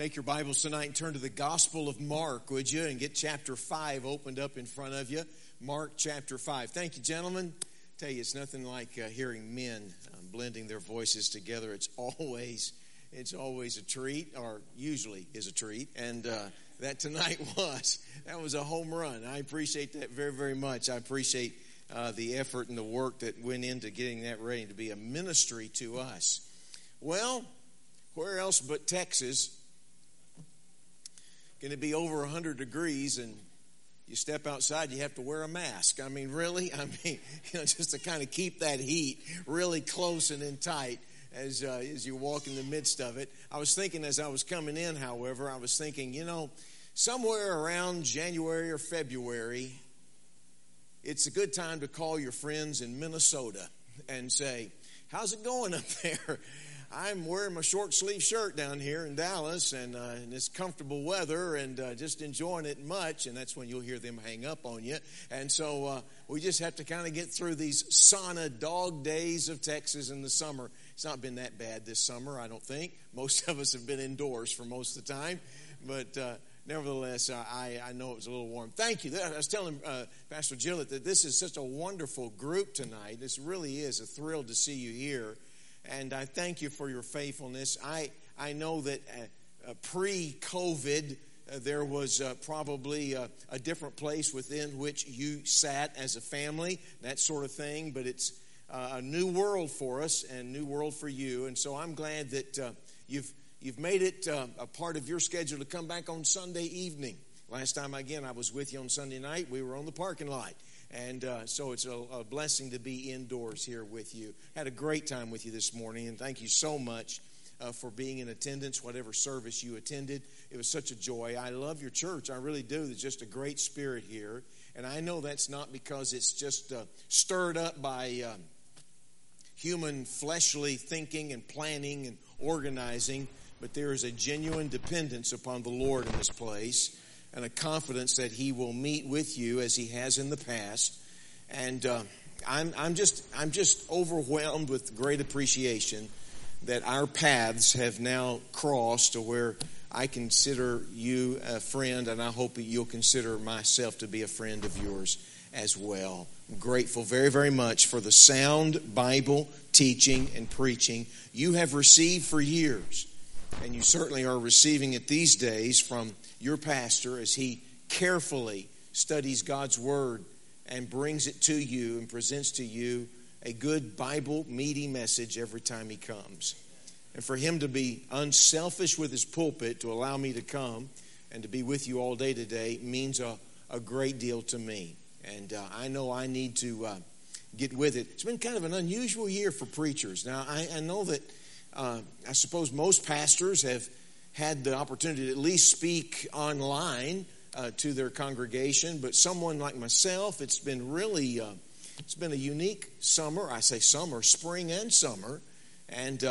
Take your Bibles tonight and turn to the Gospel of Mark, would you? And get chapter 5 opened up in front of you. Mark chapter 5. Thank you, gentlemen. Tell you, it's nothing like hearing men blending their voices together. It's always a treat, or usually is a treat. And that tonight that was a home run. I appreciate that very, very much. I appreciate the effort and the work that went into getting that ready to be a ministry to us. Well, where else but Texas? Going to be over 100 degrees, and you step outside, you have to wear a mask. I mean, really? Just to kind of keep that heat really close and in tight as you walk in the midst of it. I was thinking as I was coming in, however, somewhere around January or February, it's a good time to call your friends in Minnesota and say, how's it going up there? I'm wearing my short sleeve shirt down here in Dallas, and it's comfortable weather, and just enjoying it much. And that's when you'll hear them hang up on you. And so we just have to kind of get through these sauna dog days of Texas in the summer. It's not been that bad this summer, I don't think. Most of us have been indoors for most of the time, but nevertheless, I know it was a little warm. Thank you. I was telling Pastor Gillett that this is such a wonderful group tonight. This really is a thrill to see you here. And I thank you for your faithfulness. I know that pre-COVID, there was probably a different place within which you sat as a family, that sort of thing. But it's a new world for us and new world for you. And so I'm glad that you've made it a part of your schedule to come back on Sunday evening. Last time, again, I was with you on Sunday night. We were on the parking lot. And so it's a blessing to be indoors here with you. Had a great time with you this morning, and thank you so much for being in attendance, whatever service you attended. It was such a joy. I love your church. I really do. There's just a great spirit here. And I know that's not because it's just stirred up by human fleshly thinking and planning and organizing, but there is a genuine dependence upon the Lord in this place, and a confidence that He will meet with you as He has in the past. And I'm just overwhelmed with great appreciation that our paths have now crossed to where I consider you a friend, and I hope that you'll consider myself to be a friend of yours as well. I'm grateful very, very much for the sound Bible teaching and preaching you have received for years. And you certainly are receiving it these days from your pastor as he carefully studies God's Word and brings it to you and presents to you a good Bible meaty message every time he comes. And for him to be unselfish with his pulpit to allow me to come and to be with you all day today means a great deal to me. And I know I need to get with it. It's been kind of an unusual year for preachers. Now, I know that I suppose most pastors have had the opportunity to at least speak online to their congregation, but someone like myself, it's been really, it's been a unique summer. I say summer, spring and summer, and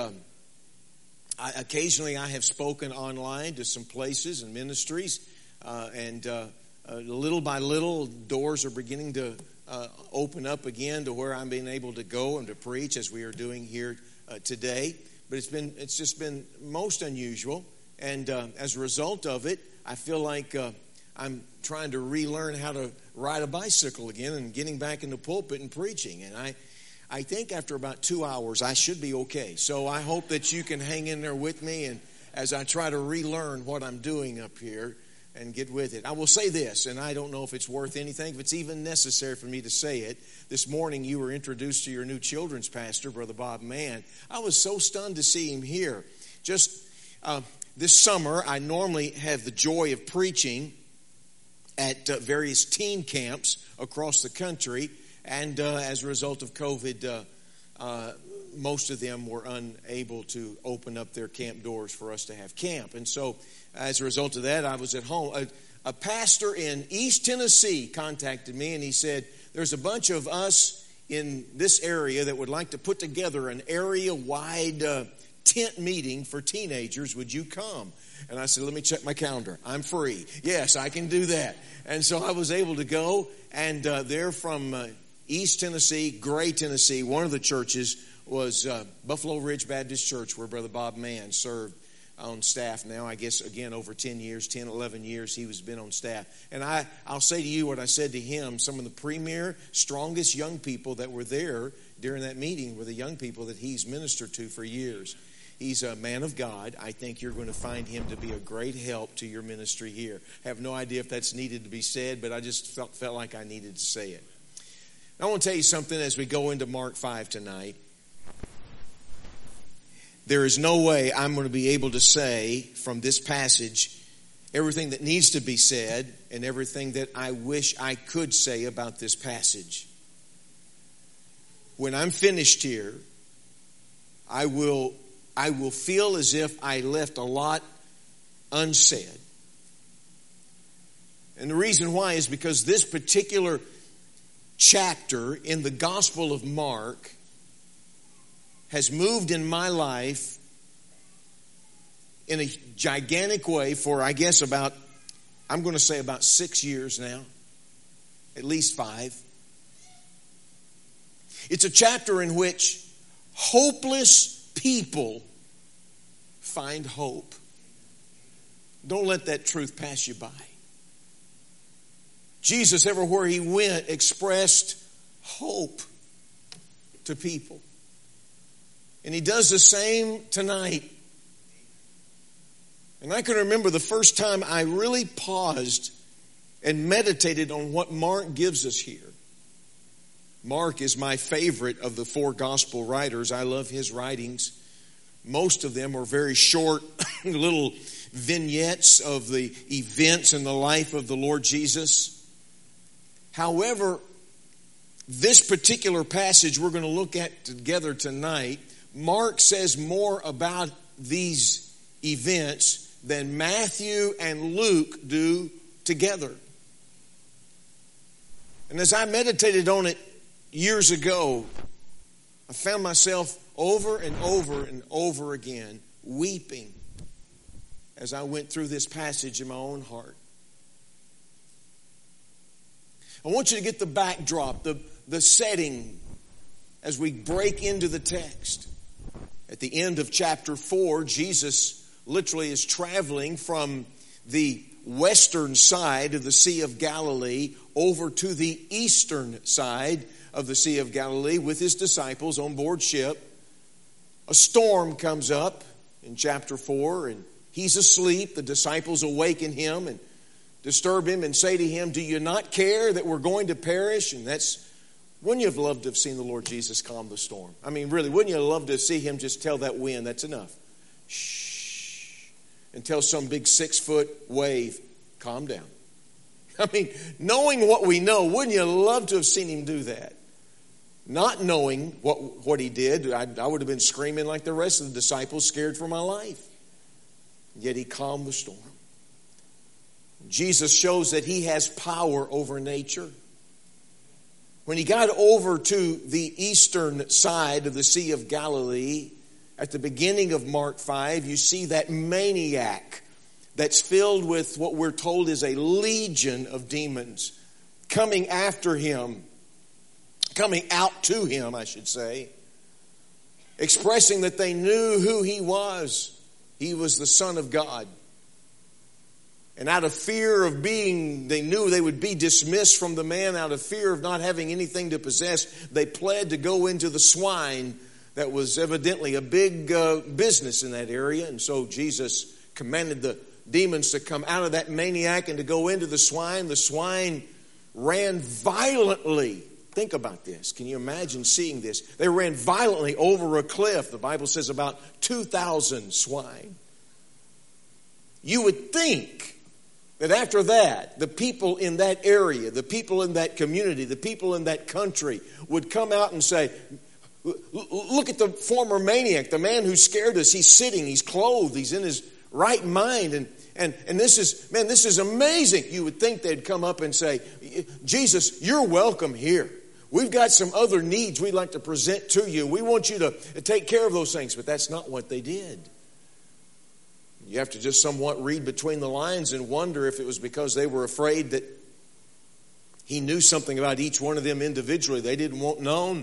occasionally I have spoken online to some places and ministries, and little by little, doors are beginning to open up again to where I'm being able to go and to preach as we are doing here today. But it's just been most unusual, and as a result of it, I feel like I'm trying to relearn how to ride a bicycle again and getting back in the pulpit and preaching. And I think after about 2 hours, I should be okay. So I hope that you can hang in there with me, and as I try to relearn what I'm doing up here and get with it. I will say this, and I don't know if it's worth anything, if it's even necessary for me to say it. This morning you were introduced to your new children's pastor, Brother Bob Mann. I was so stunned to see him here. Just this summer, I normally have the joy of preaching at various teen camps across the country, and as a result of COVID, most of them were unable to open up their camp doors for us to have camp. And so as a result of that, I was at home. A pastor in East Tennessee contacted me, and he said, there's a bunch of us in this area that would like to put together an area-wide tent meeting for teenagers. Would you come? And I said, let me check my calendar. I'm free. Yes, I can do that. And so I was able to go, and they're from East Tennessee, Gray, Tennessee. One of the churches was Buffalo Ridge Baptist Church, where Brother Bob Mann served on staff now. I guess, again, over 10 years, 10, 11 years he's been on staff. And I'll say to you what I said to him. Some of the premier, strongest young people that were there during that meeting were the young people that he's ministered to for years. He's a man of God. I think you're going to find him to be a great help to your ministry here. I have no idea if that's needed to be said, but I just felt like I needed to say it. I want to tell you something as we go into Mark 5 tonight. There is no way I'm going to be able to say from this passage everything that needs to be said and everything that I wish I could say about this passage. When I'm finished here, I will feel as if I left a lot unsaid. And the reason why is because this particular chapter in the Gospel of Mark has moved in my life in a gigantic way for, I guess, about 6 years now. At least 5. It's a chapter in which hopeless people find hope. Don't let that truth pass you by. Jesus, everywhere he went, expressed hope to people. And he does the same tonight. And I can remember the first time I really paused and meditated on what Mark gives us here. Mark is my favorite of the 4 gospel writers. I love his writings. Most of them are very short little vignettes of the events in the life of the Lord Jesus. However, this particular passage we're going to look at together tonight, Mark says more about these events than Matthew and Luke do together. And as I meditated on it years ago, I found myself over and over and over again weeping as I went through this passage in my own heart. I want you to get the backdrop, the setting as we break into the text. At the end of chapter 4, Jesus literally is traveling from the western side of the Sea of Galilee over to the eastern side of the Sea of Galilee with his disciples on board ship. A storm comes up in chapter 4 and he's asleep. The disciples awaken him and disturb him and say to him, "Do you not care that we're going to perish?" And wouldn't you have loved to have seen the Lord Jesus calm the storm? I mean, really, wouldn't you love to see him just tell that wind, "That's enough. Shh." And tell some big 6-foot wave, "Calm down." I mean, knowing what we know, wouldn't you love to have seen him do that? Not knowing what he did, I would have been screaming like the rest of the disciples, scared for my life. Yet he calmed the storm. Jesus shows that he has power over nature. When he got over to the eastern side of the Sea of Galilee, at the beginning of Mark 5, you see that maniac that's filled with what we're told is a legion of demons coming after him, coming out to him, I should say, expressing that they knew who he was. He was the Son of God. And out of fear of they knew they would be dismissed from the man, out of fear of not having anything to possess, they pled to go into the swine. That was evidently a big business in that area. And so Jesus commanded the demons to come out of that maniac and to go into the swine. The swine ran violently. Think about this. Can you imagine seeing this? They ran violently over a cliff. The Bible says about 2,000 swine. You would think that after that, the people in that area, the people in that community, the people in that country would come out and say, "Look at the former maniac, the man who scared us. He's sitting, he's clothed, he's in his right mind. And this is amazing." You would think they'd come up and say, "Jesus, you're welcome here. We've got some other needs we'd like to present to you. We want you to take care of those things." But that's not what they did. You have to just somewhat read between the lines and wonder if it was because they were afraid that he knew something about each one of them individually. They didn't want known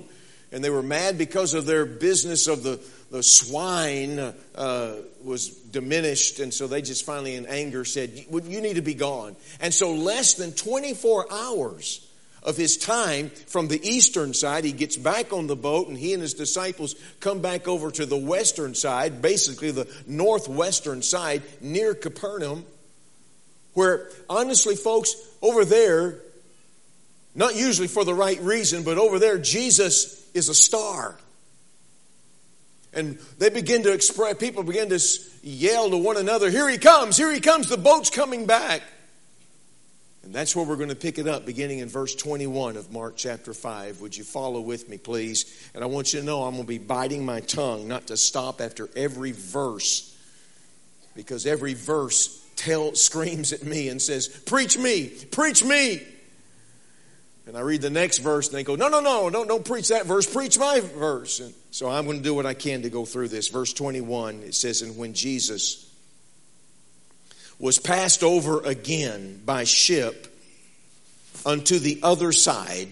And they were mad because of their business of the swine was diminished. And so they just finally in anger said, you need to be gone. And so less than 24 hours of his time from the eastern side, he gets back on the boat, and he and his disciples come back over to the western side, basically the northwestern side near Capernaum, where honestly, folks, over there, not usually for the right reason, but over there, Jesus is a star. And they begin to express, people begin to yell to one another, here he comes, the boat's coming back. And that's where we're going to pick it up, beginning in verse 21 of Mark chapter 5. Would you follow with me, please? And I want you to know I'm going to be biting my tongue not to stop after every verse, because every verse screams at me and says, preach me, preach me. And I read the next verse and they go, no, don't preach that verse, preach my verse. And so I'm going to do what I can to go through this. Verse 21, it says, and when Jesus was passed over again by ship unto the other side,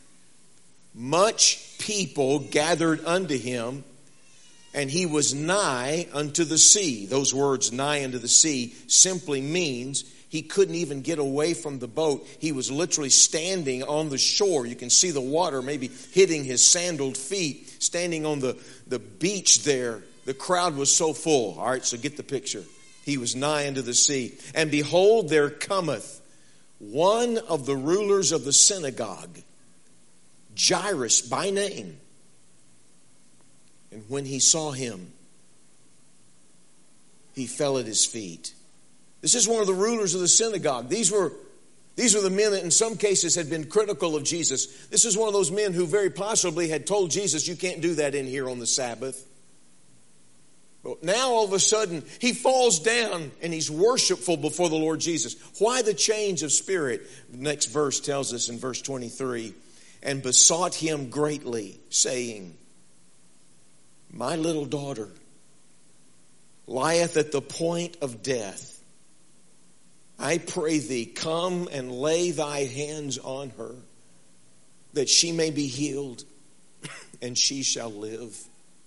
much people gathered unto him, and he was nigh unto the sea. Those words, nigh unto the sea, simply means he couldn't even get away from the boat. He was literally standing on the shore. You can see the water maybe hitting his sandaled feet, standing on the beach there. The crowd was so full. All right, so get the picture. He was nigh unto the sea. And behold, there cometh one of the rulers of the synagogue, Jairus by name. And when he saw him, he fell at his feet. This is one of the rulers of the synagogue. These were the men that in some cases had been critical of Jesus. This is one of those men who very possibly had told Jesus, you can't do that in here on the Sabbath. But now all of a sudden, he falls down and he's worshipful before the Lord Jesus. Why the change of spirit? The next verse tells us in verse 23, and besought him greatly, saying, my little daughter lieth at the point of death. I pray thee, come and lay thy hands on her, that she may be healed, and she shall live.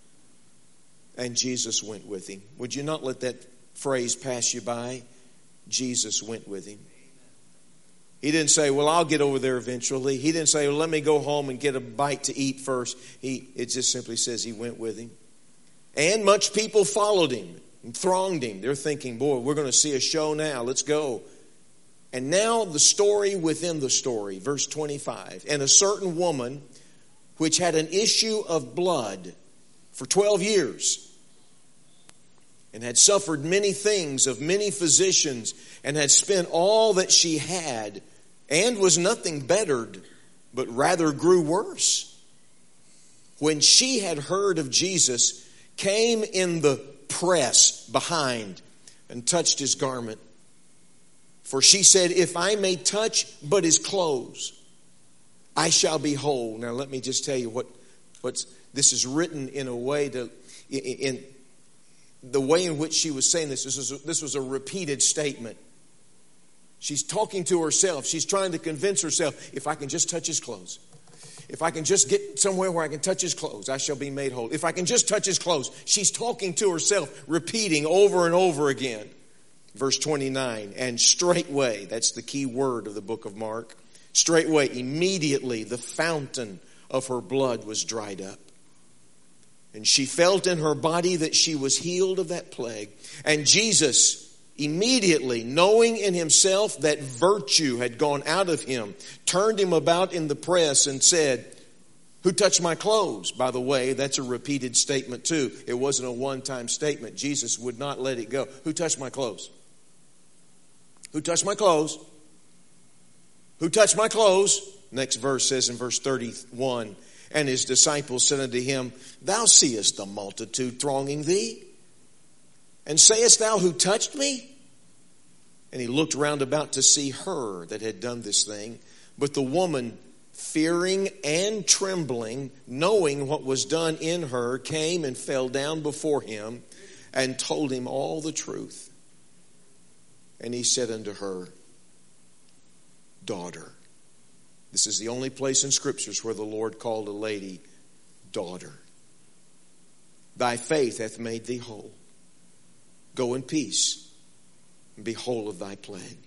And Jesus went with him. Would you not let that phrase pass you by? Jesus went with him. He didn't say, well, I'll get over there eventually. He didn't say, well, let me go home and get a bite to eat first. It just simply says he went with him. And much people followed him and thronged him. They're thinking, boy, we're going to see a show now. Let's go. And now the story within the story, verse 25. And a certain woman which had an issue of blood for 12 years, and had suffered many things of many physicians, and had spent all that she had, and was nothing bettered, but rather grew worse. When she had heard of Jesus, came in the press behind, and touched his garment. For she said, if I may touch but his clothes, I shall be whole. Now let me just tell you what's this is written in a way in the way in which she was saying this. This was a repeated statement. She's talking to herself. She's trying to convince herself, if I can just touch his clothes, if I can just get somewhere where I can touch his clothes, I shall be made whole. If I can just touch his clothes. She's talking to herself, repeating over and over again. Verse 29, and straightway, that's the key word of the book of Mark, straightway, immediately, the fountain of her blood was dried up. And she felt in her body that she was healed of that plague. And Jesus, immediately, knowing in himself that virtue had gone out of him, turned him about in the press and said, who touched my clothes? By the way, that's a repeated statement too. It wasn't a one-time statement. Jesus would not let it go. Who touched my clothes? Who touched my clothes? Who touched my clothes? Next verse says in verse 31, and his disciples said unto him, thou seest the multitude thronging thee, and sayest thou, who touched me? And he looked round about to see her that had done this thing. But the woman, fearing and trembling, knowing what was done in her, came and fell down before him and told him all the truth. And he said unto her, daughter. This is the only place in scriptures where the Lord called a lady daughter, thy faith hath made thee whole. Go in peace, and be whole of thy plague.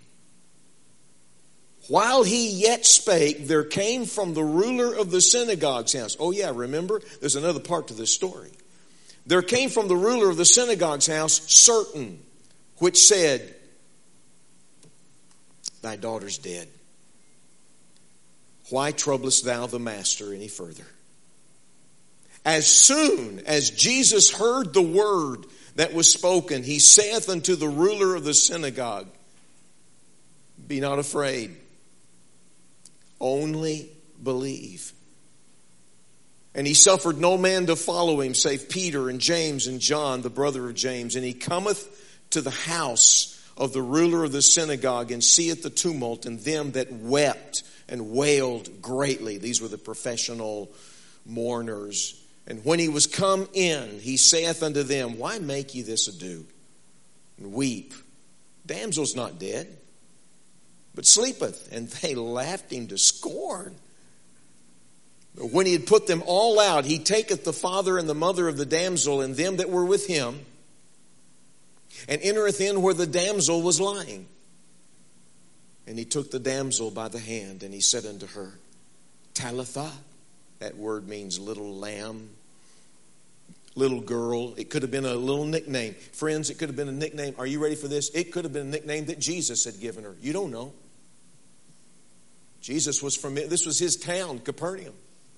While he yet spake, there came from the ruler of the synagogue's house. Oh yeah, remember? There's another part to this story. There came from the ruler of the synagogue's house certain, which said, thy daughter's dead. Why troublest thou the master any further? As soon as Jesus heard the word that was spoken, he saith unto the ruler of the synagogue, be not afraid, only believe. And he suffered no man to follow him, save Peter and James and John, the brother of James. And he cometh to the house of the ruler of the synagogue, and seeth the tumult, and them that wept and wailed greatly. These were the professional mourners. And when he was come in, he saith unto them, why make ye this ado, and weep? Damsel's not dead, but sleepeth. And they laughed him to scorn. But when he had put them all out, he taketh the father and the mother of the damsel, and them that were with him, and entereth in where the damsel was lying. And he took the damsel by the hand, and he said unto her, Talitha. That word means little lamb, little girl. It could have been a little nickname. Friends, it could have been a nickname. Are you ready for this? It could have been a nickname that Jesus had given her. You don't know. Jesus was from, this was his town, Capernaum.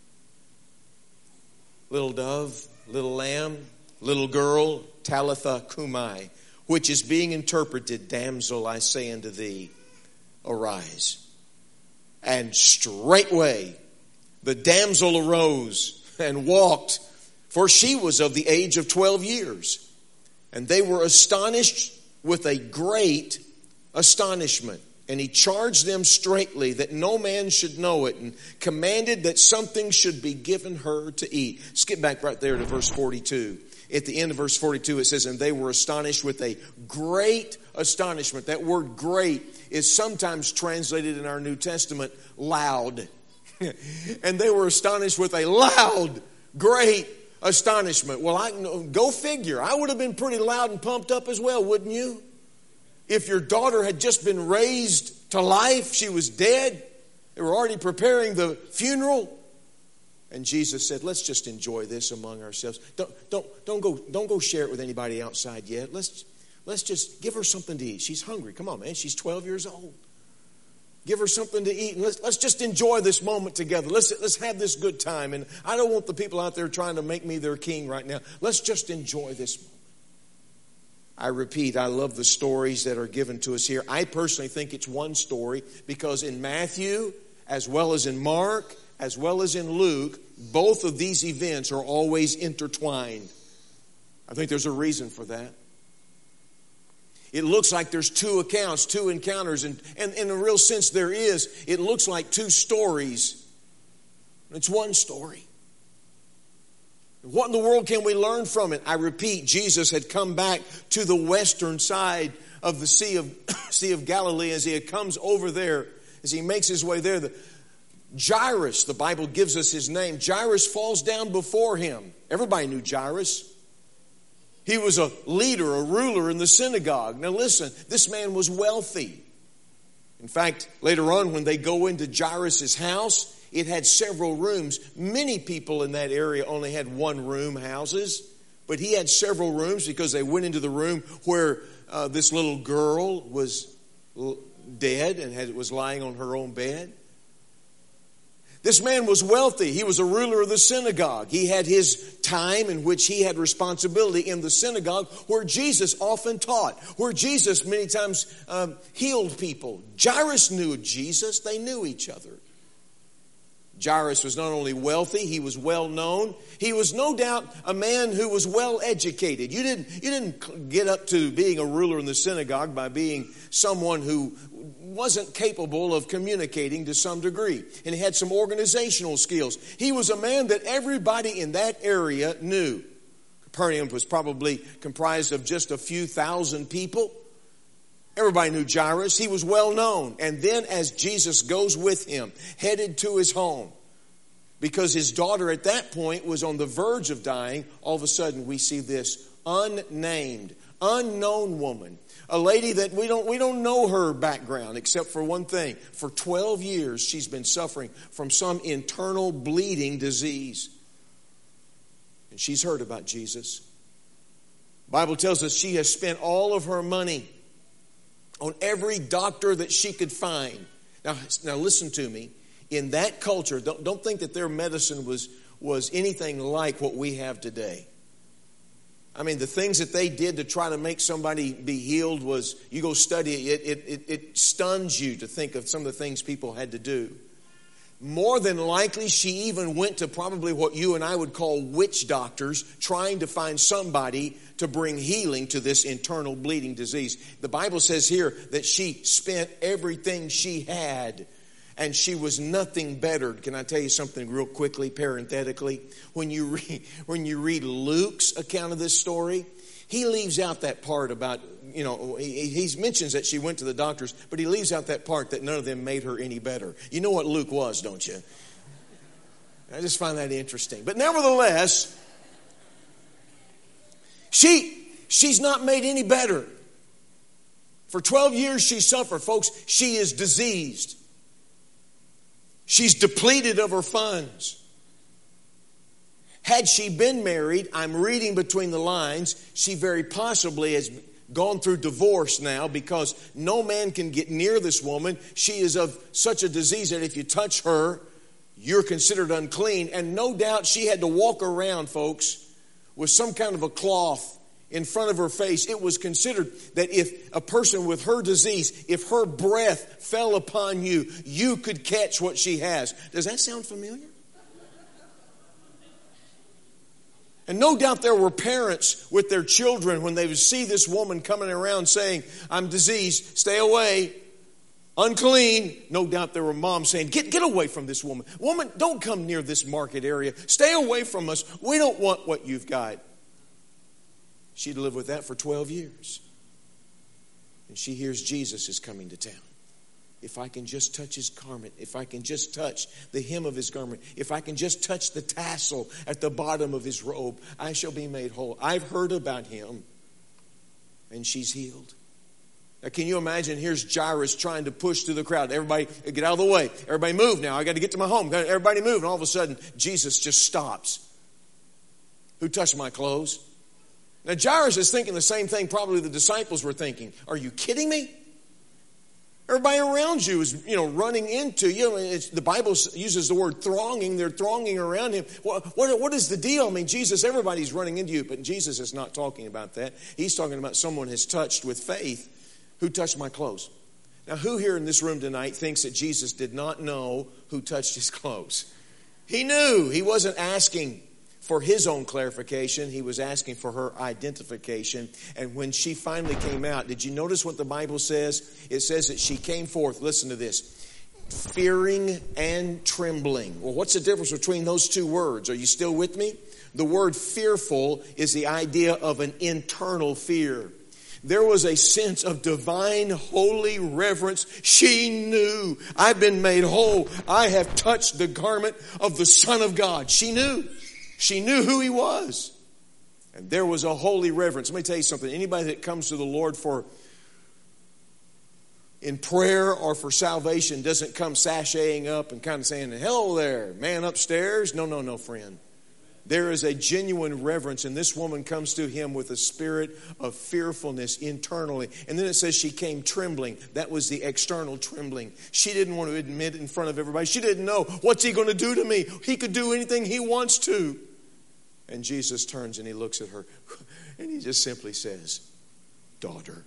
Little dove, little lamb, little girl, Talitha cumi, which is being interpreted, damsel, I say unto thee, arise. And straightway the damsel arose and walked, for she was of the age of 12 years. And they were astonished with a great astonishment. And he charged them straitly that no man should know it, and commanded that something should be given her to eat. Skip back right there to verse 42. At the end of verse 42 it says, and they were astonished with a great astonishment. That word great is sometimes translated in our New Testament loud. And they were astonished with a loud, great astonishment. Well, go figure. I would have been pretty loud and pumped up as well, wouldn't you? If your daughter had just been raised to life, she was dead. They were already preparing the funeral. And Jesus said, let's just enjoy this among ourselves. Don't go share it with anybody outside yet. Let's just give her something to eat. She's hungry. Come on, man. She's 12 years old. Give her something to eat, and let's just enjoy this moment together. Let's have this good time. And I don't want the people out there trying to make me their king right now. Let's just enjoy this moment. I repeat, I love the stories that are given to us here. I personally think it's one story because in Matthew, as well as in Mark, as well as in Luke, both of these events are always intertwined. I think there's a reason for that. It looks like there's two accounts, two encounters, and in a real sense there is. It looks like two stories. It's one story. What in the world can we learn from it? I repeat, Jesus had come back to the western side of the Sea of Galilee. As he comes over there, as he makes his way there, Jairus, the Bible gives us his name. Jairus falls down before him. Everybody knew Jairus. He was a leader, a ruler in the synagogue. Now listen, this man was wealthy. In fact, later on when they go into Jairus' house, it had several rooms. Many people in that area only had one room houses, but he had several rooms because they went into the room where this little girl was dead and was lying on her own bed. This man was wealthy. He was a ruler of the synagogue. He had his time in which he had responsibility in the synagogue where Jesus often taught, where Jesus many times healed people. Jairus knew Jesus. They knew each other. Jairus was not only wealthy, he was well known. He was no doubt a man who was well educated. You didn't get up to being a ruler in the synagogue by being someone who wasn't capable of communicating to some degree. And he had some organizational skills. He was a man that everybody in that area knew. Capernaum was probably comprised of just a few thousand people. Everybody knew Jairus. He was well known. And then as Jesus goes with him, headed to his home, because his daughter at that point was on the verge of dying. All of a sudden we see this unnamed, unknown woman, a lady that we don't know her background except for one thing. For 12 years she's been suffering from some internal bleeding disease. And she's heard about Jesus. The Bible tells us she has spent all of her money on every doctor that she could find. Now listen to me. In that culture, don't think that their medicine was anything like what we have today. I mean, the things that they did to try to make somebody be healed was, you go study it, it stuns you to think of some of the things people had to do. More than likely, she even went to probably what you and I would call witch doctors, trying to find somebody to bring healing to this internal bleeding disease. The Bible says here that she spent everything she had, and she was nothing bettered. Can I tell you something real quickly, parenthetically? When you read Luke's account of this story, he leaves out that part about, he mentions that she went to the doctors, but he leaves out that part that none of them made her any better. You know what Luke was, don't you? I just find that interesting. But nevertheless, she's not made any better. For 12 years she suffered. Folks, she is diseased. She's depleted of her funds. Had she been married, I'm reading between the lines, she very possibly has gone through divorce now, because no man can get near this woman. She is of such a disease that if you touch her, you're considered unclean. And no doubt she had to walk around, folks, with some kind of a cloth in front of her face. It was considered that if a person with her disease, if her breath fell upon you, you could catch what she has. Does that sound familiar? And no doubt there were parents with their children when they would see this woman coming around saying, I'm diseased, stay away, unclean. No doubt there were moms saying, get away from this woman. Woman, don't come near this market area. Stay away from us. We don't want what you've got. She'd lived with that for 12 years. And she hears Jesus is coming to town. If I can just touch his garment, if I can just touch the hem of his garment, if I can just touch the tassel at the bottom of his robe, I shall be made whole. I've heard about him. And she's healed. Now, can you imagine? Here's Jairus trying to push through the crowd. Everybody, get out of the way. Everybody move now. I got to get to my home. Everybody move. And all of a sudden, Jesus just stops. Who touched my clothes? Now, Jairus is thinking the same thing probably the disciples were thinking. Are you kidding me? Everybody around you is, running into you. The Bible uses the word thronging. They're thronging around him. What is the deal? I mean, Jesus, everybody's running into you. But Jesus is not talking about that. He's talking about someone has touched with faith. Who touched my clothes? Now, who here in this room tonight thinks that Jesus did not know who touched his clothes? He knew. He wasn't asking for his own clarification. He was asking for her identification. And when she finally came out, did you notice what the Bible says? It says that she came forth, listen to this, fearing and trembling. Well, what's the difference between those two words? Are you still with me? The word fearful is the idea of an internal fear. There was a sense of divine, holy reverence. She knew, I've been made whole. I have touched the garment of the Son of God. She knew. She knew who he was. And there was a holy reverence. Let me tell you something. Anybody that comes to the Lord in prayer or for salvation doesn't come sashaying up and kind of saying, hello there, man upstairs. No, friend. There is a genuine reverence, and this woman comes to him with a spirit of fearfulness internally. And then it says she came trembling. That was the external trembling. She didn't want to admit in front of everybody. She didn't know, what's he going to do to me? He could do anything he wants to. And Jesus turns and he looks at her, and he just simply says, daughter.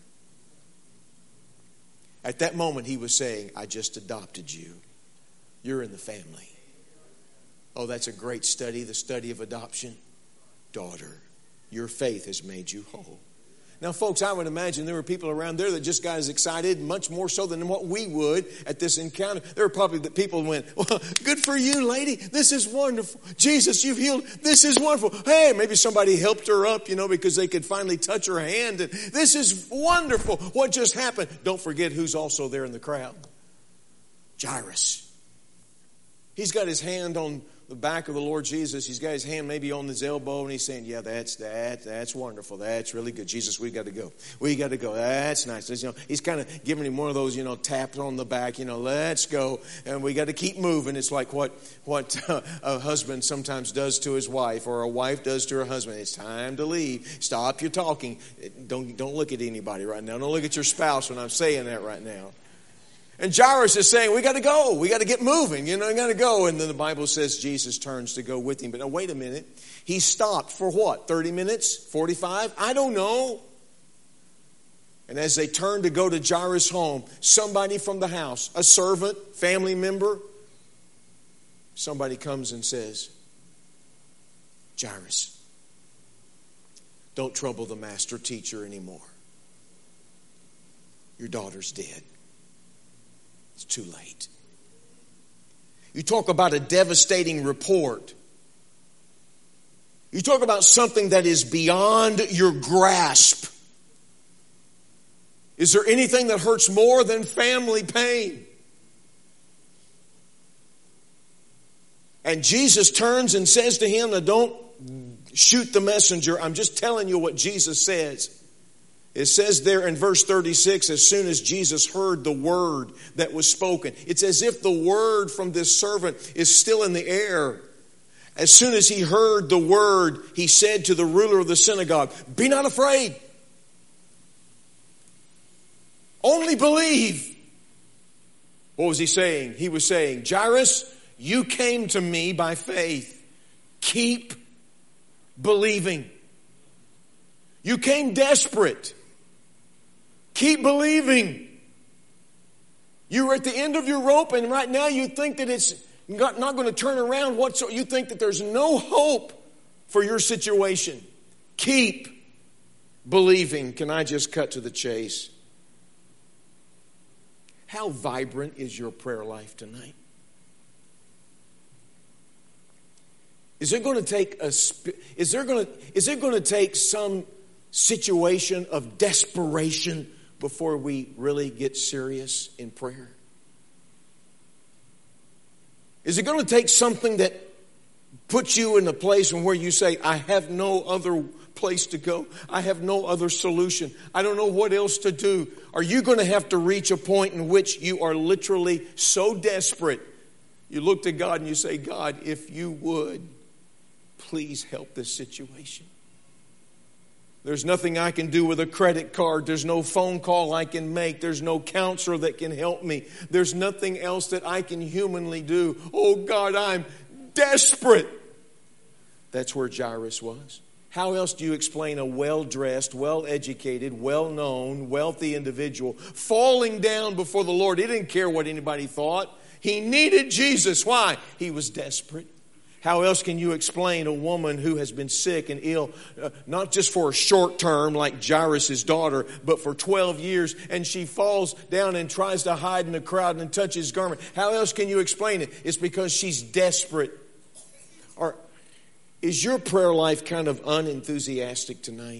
At that moment he was saying, I just adopted you. You're in the family. Oh, that's a great study, the study of adoption. Daughter, your faith has made you whole. Now, folks, I would imagine there were people around there that just got as excited, much more so than what we would at this encounter. There were probably the people who went, well, good for you, lady. This is wonderful. Jesus, you've healed. This is wonderful. Hey, maybe somebody helped her up, because they could finally touch her hand. And this is wonderful. What just happened? Don't forget who's also there in the crowd. Jairus. He's got his hand on the back of the Lord Jesus. He's got his hand maybe on his elbow, and he's saying, yeah, that's wonderful. That's really good. Jesus, we got to go. We got to go. That's nice. He's kind of giving him one of those, taps on the back, let's go. And we got to keep moving. It's like what a husband sometimes does to his wife, or a wife does to her husband. It's time to leave. Stop your talking. Don't look at anybody right now. Don't look at your spouse when I'm saying that right now. And Jairus is saying, we got to go. We got to get moving. We got to go. And then the Bible says Jesus turns to go with him. But now, wait a minute. He stopped for what? 30 minutes? 45? I don't know. And as they turned to go to Jairus' home, somebody from the house, a servant, family member, somebody comes and says, Jairus, don't trouble the master teacher anymore. Your daughter's dead. It's too late. You talk about a devastating report. You talk about something that is beyond your grasp. Is there anything that hurts more than family pain? And Jesus turns and says to him, now don't shoot the messenger. I'm just telling you what Jesus says. It says there in verse 36, as soon as Jesus heard the word that was spoken, it's as if the word from this servant is still in the air. As soon as he heard the word, he said to the ruler of the synagogue, be not afraid. Only believe. What was he saying? He was saying, Jairus, you came to me by faith. Keep believing. You came desperate. Keep believing. You were at the end of your rope, and right now you think that it's not going to turn around whatsoever. You think that there's no hope for your situation. Keep believing. Can I just cut to the chase? How vibrant is your prayer life tonight? Is it going to take some situation of desperation before we really get serious in prayer? Is it going to take something that puts you in a place where you say, I have no other place to go. I have no other solution. I don't know what else to do. Are you going to have to reach a point in which you are literally so desperate, you look to God and you say, God, if you would, please help this situation. There's nothing I can do with a credit card. There's no phone call I can make. There's no counselor that can help me. There's nothing else that I can humanly do. Oh God, I'm desperate. That's where Jairus was. How else do you explain a well-dressed, well-educated, well-known, wealthy individual falling down before the Lord? He didn't care what anybody thought. He needed Jesus. Why? He was desperate. How else can you explain a woman who has been sick and ill, not just for a short term like Jairus' daughter, but for 12 years, and she falls down and tries to hide in the crowd and touch his garment? How else can you explain it? It's because she's desperate. Or is your prayer life kind of unenthusiastic tonight?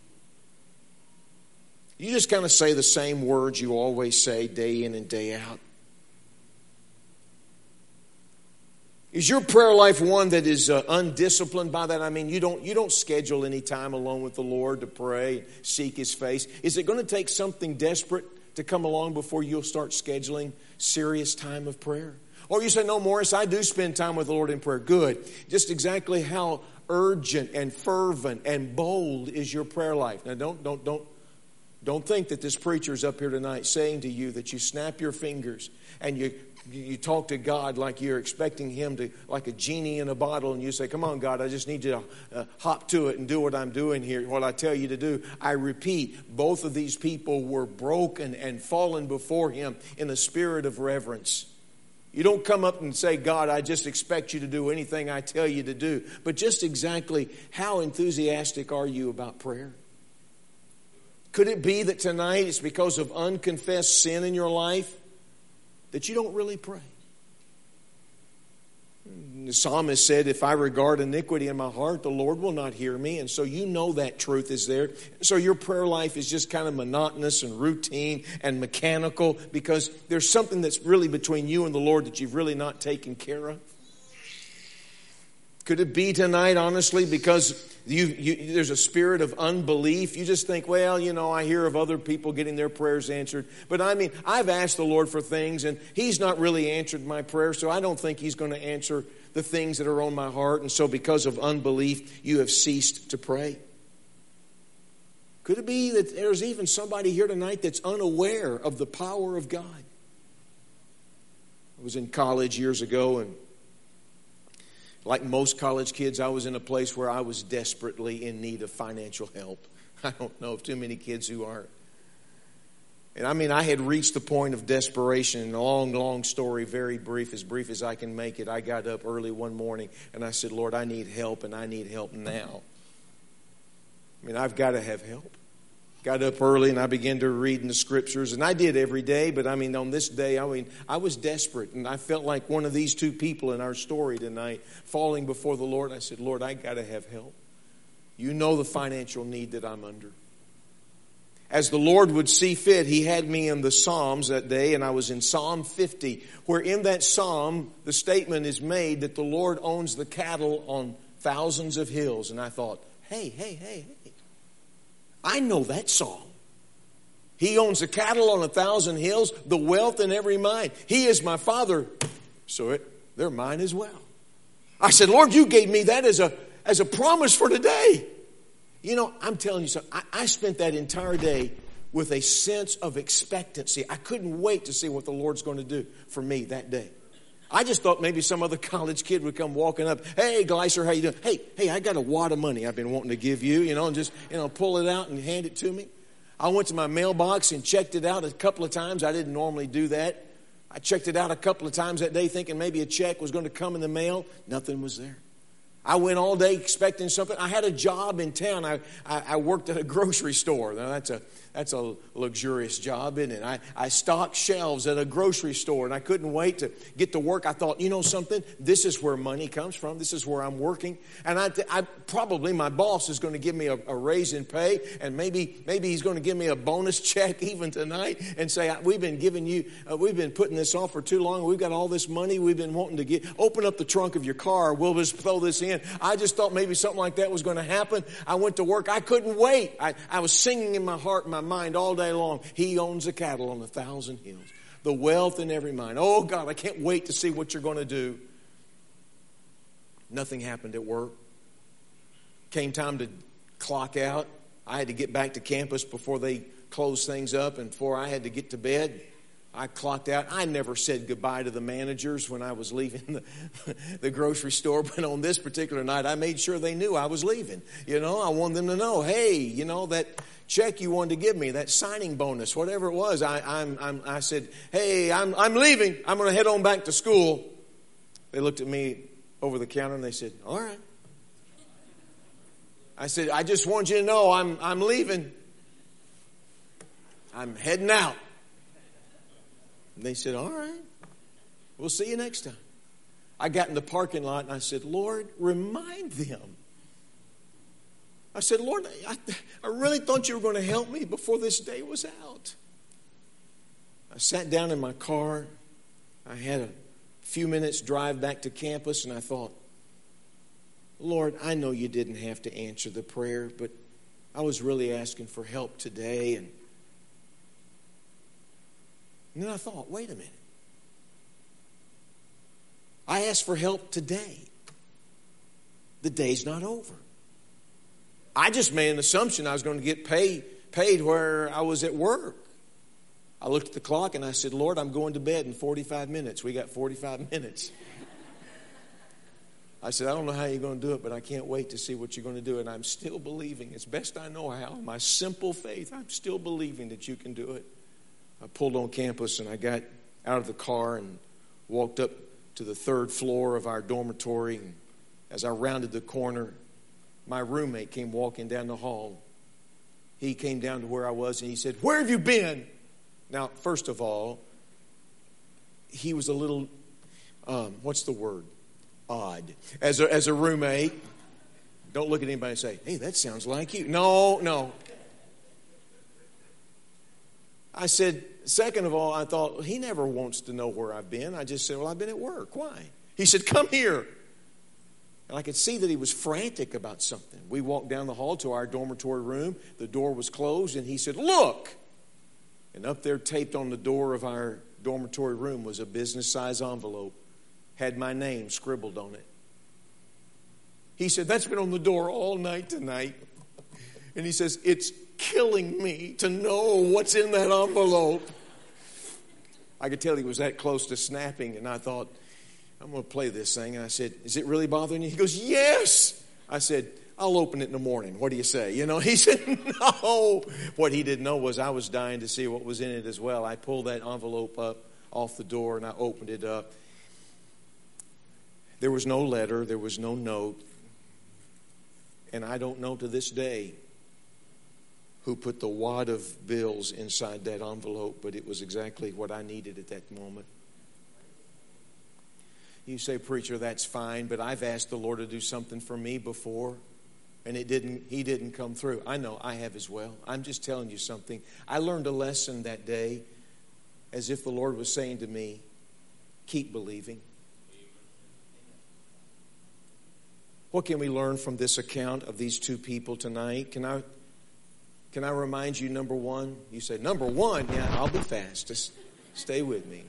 You just kind of say the same words you always say day in and day out. Is your prayer life one that is undisciplined? By that I mean you don't schedule any time alone with the Lord to pray, seek His face. Is it going to take something desperate to come along before you'll start scheduling serious time of prayer? Or you say, no, Morris, I do spend time with the Lord in prayer. Good. Just exactly how urgent and fervent and bold is your prayer life? Now don't think that this preacher is up here tonight saying to you that you snap your fingers and you talk to God like you're expecting Him to, like a genie in a bottle, and you say, come on, God, I just need you to hop to it and do what I'm doing here, what I tell you to do. I repeat, both of these people were broken and fallen before Him in a spirit of reverence. You don't come up and say, God, I just expect you to do anything I tell you to do. But just exactly how enthusiastic are you about prayer? Could it be that tonight it's because of unconfessed sin in your life that you don't really pray? The psalmist said, if I regard iniquity in my heart, the Lord will not hear me. And so you know that truth is there. So your prayer life is just kind of monotonous and routine and mechanical because there's something that's really between you and the Lord that you've really not taken care of. Could it be tonight, honestly, because there's a spirit of unbelief? You just think, well, I hear of other people getting their prayers answered. But I mean, I've asked the Lord for things, and He's not really answered my prayer, so I don't think He's going to answer the things that are on my heart. And so because of unbelief, you have ceased to pray. Could it be that there's even somebody here tonight that's unaware of the power of God? I was in college years ago, and like most college kids, I was in a place where I was desperately in need of financial help. I don't know of too many kids who aren't. And I mean, I had reached the point of desperation. A long, long story, very brief as I can make it. I got up early one morning and I said, Lord, I need help, and I need help now. I mean, I've got to have help. Got up early and I began to read in the scriptures, and I did every day, but I mean, on this day, I was desperate, and I felt like one of these two people in our story tonight, falling before the Lord. I said, Lord, I got to have help. You know the financial need that I'm under. As the Lord would see fit, He had me in the Psalms that day, and I was in Psalm 50, where in that Psalm, the statement is made that the Lord owns the cattle on thousands of hills. And I thought, hey. I know that song. He owns the cattle on 1,000 hills, the wealth in every mine. He is my Father, so they're mine as well. I said, Lord, you gave me that as a promise for today. I'm telling you something. I spent that entire day with a sense of expectancy. I couldn't wait to see what the Lord's going to do for me that day. I just thought maybe some other college kid would come walking up. Hey, Gleiser, how you doing? Hey, I got a wad of money I've been wanting to give you, and just, pull it out and hand it to me. I went to my mailbox and checked it out a couple of times. I didn't normally do that. I checked it out a couple of times that day thinking maybe a check was going to come in the mail. Nothing was there. I went all day expecting something. I had a job in town. I worked at a grocery store. Now, that's a luxurious job, isn't it? I stocked shelves at a grocery store, and I couldn't wait to get to work. I thought, something? This is where money comes from. This is where I'm working. And I probably my boss is going to give me a raise in pay, and maybe he's going to give me a bonus check even tonight and say, we've been putting this off for too long. We've got all this money we've been wanting to get. Open up the trunk of your car. We'll just throw this in. I just thought maybe something like that was going to happen. I went to work. I couldn't wait. I was singing in my heart and my mind all day long. He owns the cattle on 1,000 hills, the wealth in every mine. Oh, God, I can't wait to see what you're going to do. Nothing happened at work. Came time to clock out. I had to get back to campus before they closed things up, and before I had to get to bed. I clocked out. I never said goodbye to the managers when I was leaving the grocery store. But on this particular night, I made sure they knew I was leaving. I wanted them to know, hey, that check you wanted to give me, that signing bonus, whatever it was. I said, hey, I'm leaving. I'm going to head on back to school. They looked at me over the counter and they said, all right. I said, I just want you to know I'm leaving. I'm heading out. And they said, all right, we'll see you next time. I got in the parking lot and I said, Lord, remind them. I said, Lord, I really thought you were going to help me before this day was out. I sat down in my car. I had a few minutes drive back to campus, and I thought, Lord, I know you didn't have to answer the prayer, but I was really asking for help today. And then I thought, wait a minute. I asked for help today. The day's not over. I just made an assumption I was going to get paid where I was at work. I looked at the clock and I said, Lord, I'm going to bed in 45 minutes. We got 45 minutes. I said, I don't know how you're going to do it, but I can't wait to see what you're going to do. And I'm still believing, as best I know how, my simple faith, I'm still believing that you can do it. I pulled on campus and I got out of the car and walked up to the 3rd floor of our dormitory. And as I rounded the corner, my roommate came walking down the hall. He came down to where I was and he said, where have you been? Now, first of all, he was a little, what's the word? Odd. As a roommate. Don't look at anybody and say, hey, that sounds like you. No. I said, second of all, I thought, he never wants to know where I've been. I just said, well, I've been at work. Why? He said, come here. And I could see that he was frantic about something. We walked down the hall to our dormitory room. The door was closed, and he said, "Look!" And up there, taped on the door of our dormitory room, was a business-size envelope. Had my name scribbled on it. He said, "That's been on the door all night tonight." And he says, "It's killing me to know what's in that envelope." I could tell he was that close to snapping, and I thought, I'm going to play this thing. And I said, "Is it really bothering you?" He goes, "Yes." I said, "I'll open it in the morning. What do you say?" He said, "No." What he didn't know was I was dying to see what was in it as well. I pulled that envelope up off the door, and I opened it up. There was no letter. There was no note. And I don't know to this day who put the wad of bills inside that envelope, but it was exactly what I needed at that moment. You say, "Preacher, that's fine, but I've asked the Lord to do something for me before, and He didn't come through." I know, I have as well. I'm just telling you something. I learned a lesson that day as if the Lord was saying to me, keep believing. What can we learn from this account of these two people tonight? Can I remind you, number one? You say, number one? Yeah, I'll be fast. Just stay with me.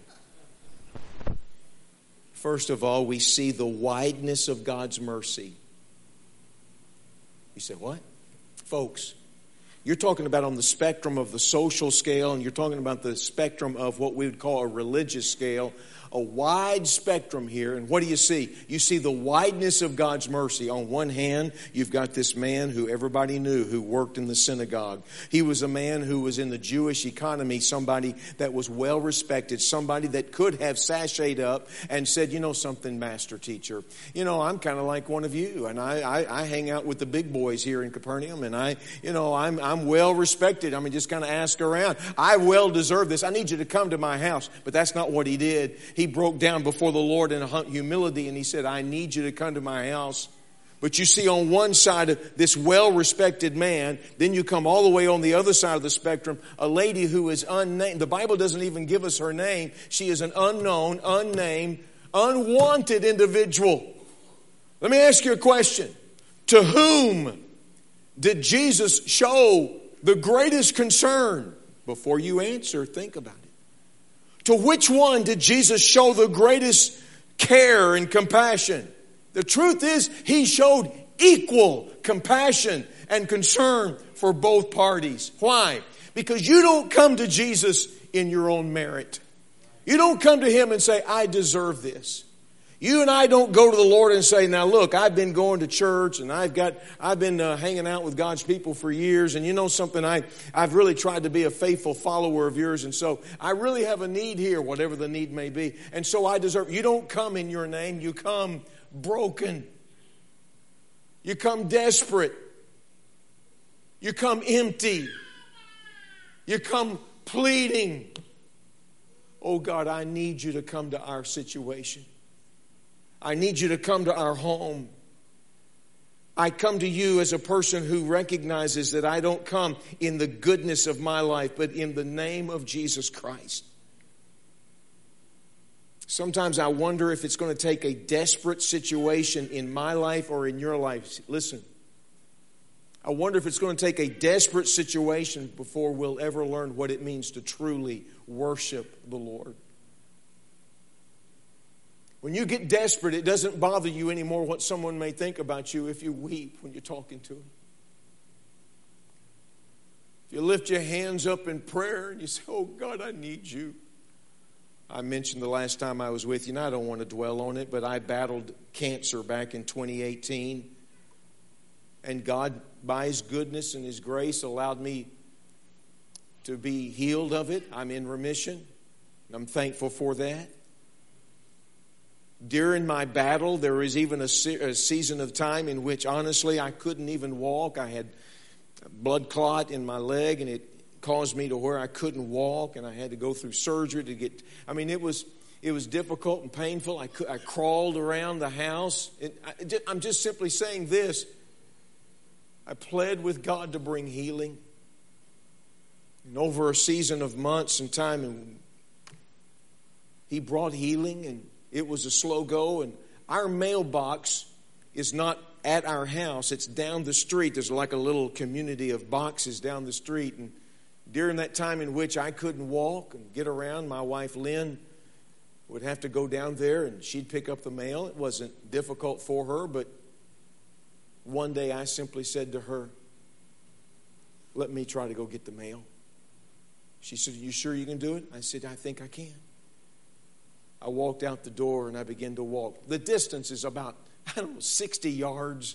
First of all, we see the wideness of God's mercy. You say, what? Folks, you're talking about on the spectrum of the social scale, and you're talking about the spectrum of what we would call a religious scale. A wide spectrum here. And what do you see? You see the wideness of God's mercy. On one hand, you've got this man who everybody knew who worked in the synagogue. He was a man who was in the Jewish economy, somebody that was well respected, somebody that could have sashayed up and said, "You know something, master teacher, I'm kind of like one of you, and I hang out with the big boys here in Capernaum, and I'm well respected. Just kind of ask around. I well deserve this. I need you to come to my house." But that's not what he did. He broke down before the Lord in humility, and he said, "I need you to come to my house." But you see on one side of this well-respected man, then you come all the way on the other side of the spectrum, a lady who is unnamed. The Bible doesn't even give us her name. She is an unknown, unnamed, unwanted individual. Let me ask you a question. To whom did Jesus show the greatest concern? Before you answer, think about it. To which one did Jesus show the greatest care and compassion? The truth is, He showed equal compassion and concern for both parties. Why? Because you don't come to Jesus in your own merit. You don't come to Him and say, "I deserve this." You and I don't go to the Lord and say, "Now look, I've been going to church and I've been hanging out with God's people for years, and you know something, I've really tried to be a faithful follower of yours, and so I really have a need here," whatever the need may be, "and so I deserve." You don't come in your name. You come broken. You come desperate. You come empty. You come pleading. "Oh God, I need you to come to our situation. I need you to come to our home. I come to you as a person who recognizes that I don't come in the goodness of my life, but in the name of Jesus Christ." Sometimes I wonder if it's going to take a desperate situation in my life or in your life. Listen, I wonder if it's going to take a desperate situation before we'll ever learn what it means to truly worship the Lord. When you get desperate, it doesn't bother you anymore what someone may think about you if you weep when you're talking to them. If you lift your hands up in prayer and you say, "Oh God, I need you." I mentioned the last time I was with you, and I don't want to dwell on it, but I battled cancer back in 2018. And God, by His goodness and His grace, allowed me to be healed of it. I'm in remission. I'm thankful for that. During my battle, there was even a season of time in which, honestly, I couldn't even walk. I had a blood clot in my leg, and it caused me to where I couldn't walk, and I had to go through surgery to get... it was difficult and painful. I crawled around the house. I'm just simply saying this. I pled with God to bring healing. And over a season of months and time, and He brought healing, and it was a slow go, and our mailbox is not at our house. It's down the street. There's like a little community of boxes down the street. And during that time in which I couldn't walk and get around, my wife Lynn would have to go down there and she'd pick up the mail. It wasn't difficult for her, but one day I simply said to her, "Let me try to go get the mail." She said, "You sure you can do it?" I said, "I think I can." I walked out the door and I began to walk. The distance is about, 60 yards.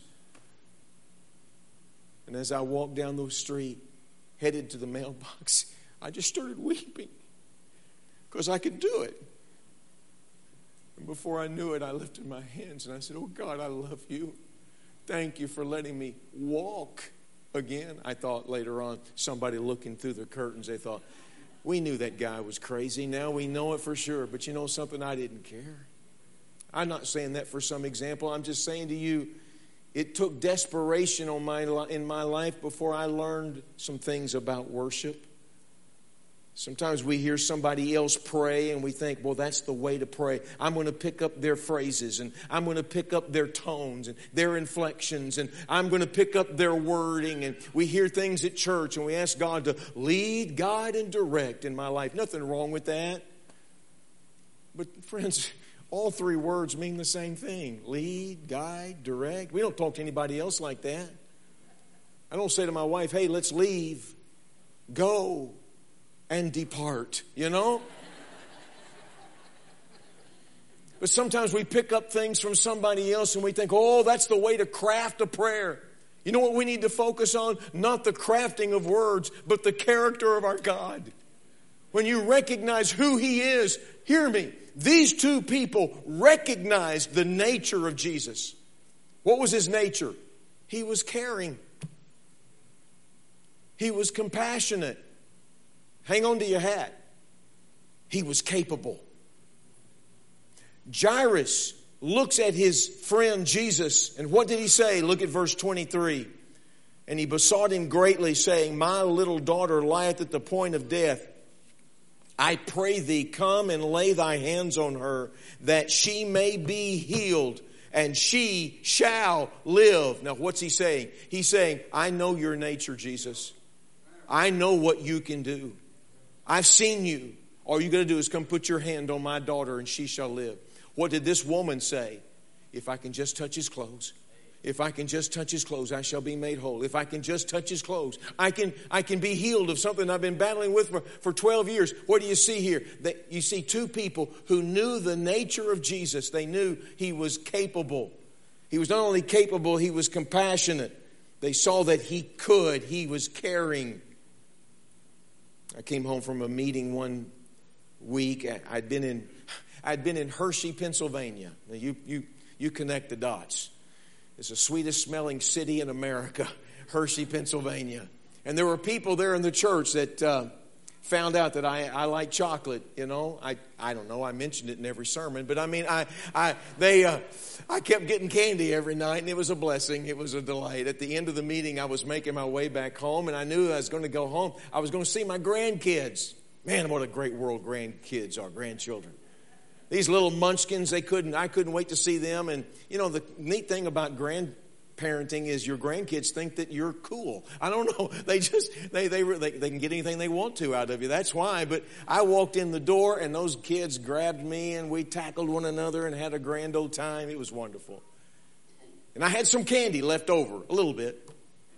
And as I walked down the street, headed to the mailbox, I just started weeping because I could do it. And before I knew it, I lifted my hands and I said, "Oh God, I love you. Thank you for letting me walk again." I thought later on, somebody looking through the curtains, they thought, "We knew that guy was crazy. Now we know it for sure." But you know something? I didn't care. I'm not saying that for some example. I'm just saying to you, it took desperation in my life before I learned some things about worship. Sometimes we hear somebody else pray and we think, well, that's the way to pray. I'm going to pick up their phrases and I'm going to pick up their tones and their inflections and I'm going to pick up their wording. And we hear things at church and we ask God to lead, guide, and direct in my life. Nothing wrong with that. But friends, all three words mean the same thing. Lead, guide, direct. We don't talk to anybody else like that. I don't say to my wife, "Hey, let's leave, go, and depart," you know? But sometimes we pick up things from somebody else and we think, oh, that's the way to craft a prayer. You know what we need to focus on? Not the crafting of words, but the character of our God. When you recognize who He is, hear me, these two people recognized the nature of Jesus. What was His nature? He was caring. He was compassionate. Hang on to your hat. He was capable. Jairus looks at his friend Jesus, and what did he say? Look at verse 23. "And he besought him greatly, saying, My little daughter lieth at the point of death. I pray thee, come and lay thy hands on her, that she may be healed, and she shall live." Now what's he saying? He's saying, I know your nature, Jesus. I know what you can do. I've seen you. All you got to do is come put your hand on my daughter and she shall live. What did this woman say? If I can just touch his clothes. If I can just touch his clothes, I shall be made whole. If I can just touch his clothes, I can be healed of something I've been battling with for 12 years. What do you see here? You see two people who knew the nature of Jesus. They knew He was capable. He was not only capable, He was compassionate. They saw that He could. He was caring. I came home from a meeting one week. I'd been in Hershey, Pennsylvania. Now you connect the dots. It's the sweetest smelling city in America, Hershey, Pennsylvania. And there were people there in the church that found out that I like chocolate. You know, I don't know. I mentioned it in every sermon, but I mean, I kept getting candy every night, and it was a blessing. It was a delight. At the end of the meeting, I was making my way back home, and I knew I was going to go home. I was going to see my grandkids. Man, what a great world grandkids are, grandchildren. These little munchkins, I couldn't wait to see them. And, you know, the neat thing about grandparenting is your grandkids think that you're cool. I don't know. They can get anything they want to out of you. That's why. But I walked in the door and those kids grabbed me and we tackled one another and had a grand old time. It was wonderful. And I had some candy left over, a little bit.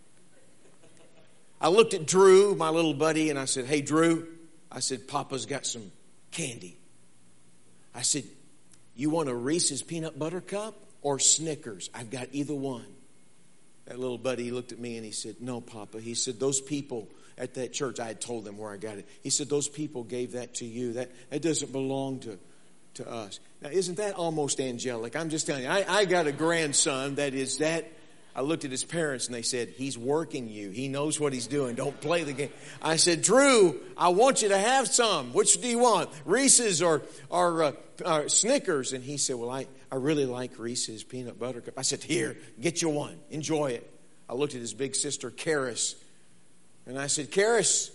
I looked at Drew, my little buddy, and I said, "Hey, Drew," I said, "Papa's got some candy." I said, "You want a Reese's peanut butter cup or Snickers? I've got either one." That little buddy looked at me and he said, "No, Papa." He said, "Those people at that church," I had told them where I got it. He said, "Those people gave that to you. That doesn't belong to us." Now, isn't that almost angelic? I'm just telling you, I got a grandson that is that. I looked at his parents and they said, "He's working you. He knows what he's doing. Don't play the game." I said, "Drew, I want you to have some. Which do you want? Reese's or Snickers?" And he said, "Well, I really like Reese's peanut butter cup." I said, "Here, get you one. Enjoy it." I looked at his big sister, Karis, and I said, "Karis,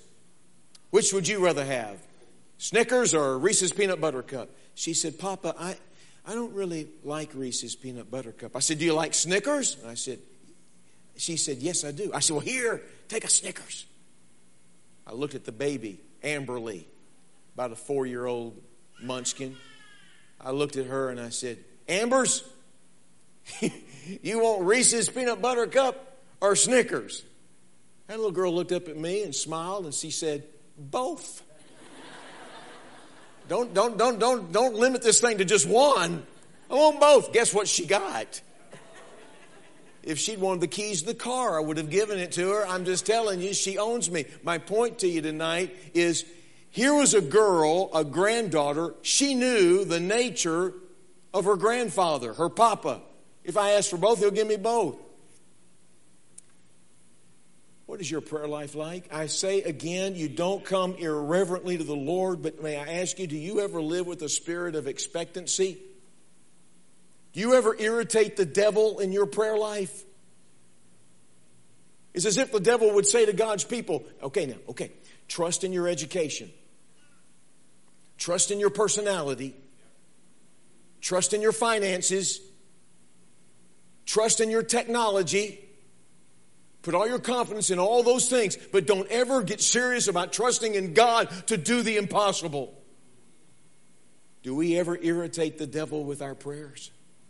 which would you rather have? Snickers or Reese's peanut butter cup?" She said, "Papa, I don't really like Reese's Peanut Butter Cup. I said, do you like Snickers? And she said, yes, I do. I said, well, here, take a Snickers. I looked at the baby, Amberly, about a 4-year-old munchkin. I looked at her and I said, Ambers, you want Reese's Peanut Butter Cup or Snickers? That little girl looked up at me and smiled and she said, both. Don't limit this thing to just one. I want both. Guess what she got? If she'd wanted the keys to the car, I would have given it to her. I'm just telling you, she owns me. My point to you tonight is, here was a girl, a granddaughter. She knew the nature of her grandfather, her papa. If I ask for both, he'll give me both. What is your prayer life like? I say again, you don't come irreverently to the Lord, but may I ask you, do you ever live with a spirit of expectancy? Do you ever irritate the devil in your prayer life? It's as if the devil would say to God's people, okay, trust in your education. Trust in your personality. Trust in your finances. Trust in your technology. Put all your confidence in all those things, but don't ever get serious about trusting in God to do the impossible. Do we ever irritate the devil with our prayers?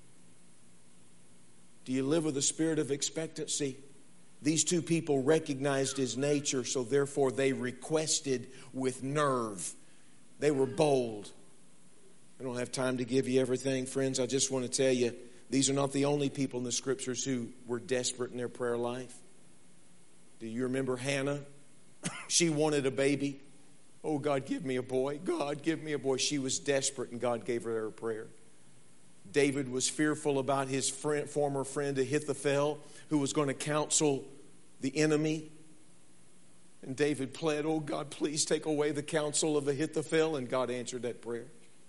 Do you live with a spirit of expectancy? These two people recognized his nature, so therefore they requested with nerve. They were bold. I don't have time to give you everything, friends. I just want to tell you, these are not the only people in the Scriptures who were desperate in their prayer life. Do you remember Hannah? She wanted a baby. Oh, God, give me a boy. God, give me a boy. She was desperate, and God gave her prayer. David was fearful about his former friend Ahithophel, who was going to counsel the enemy. And David pled, oh, God, please take away the counsel of Ahithophel. And God answered that prayer.